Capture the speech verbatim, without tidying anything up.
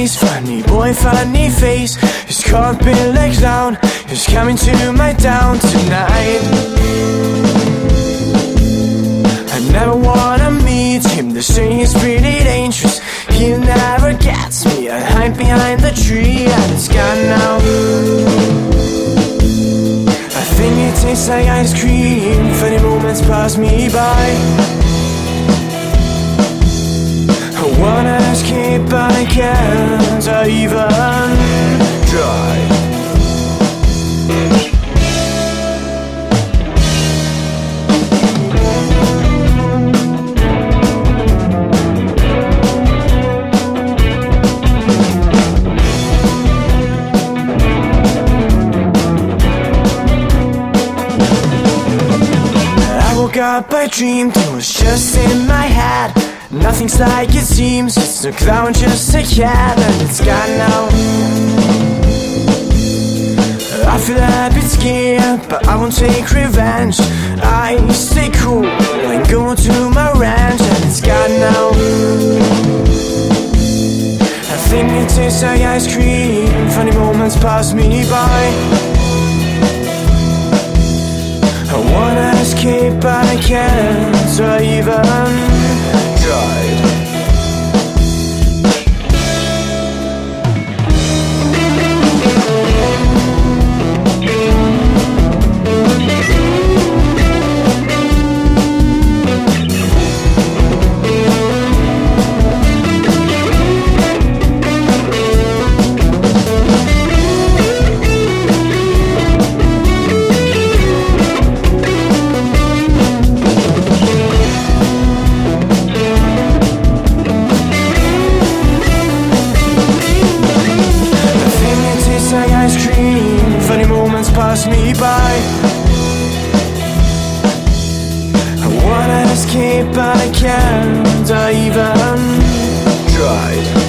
place. Funny boy, funny face, his cock been like down. He's coming to my town tonight. I never wanna meet him, they say he's pretty dangerous. He never gets me, I hide behind the tree and it's gone now. I think it tastes like ice cream, funny moments pass me by. I wanna escape but I can't, I even try. Up, I dreamed it was just in my head. Nothing's like it seems, it's a clown, just a cat, and it's gone now. I feel a bit scared, but I won't take revenge. I stay cool and go to my ranch, and it's gone now. I think it tastes like ice cream, funny moments pass me by. I wanna escape but I can't, so I even tried. Funny moments pass me by. I wanna escape but I can't, I even tried.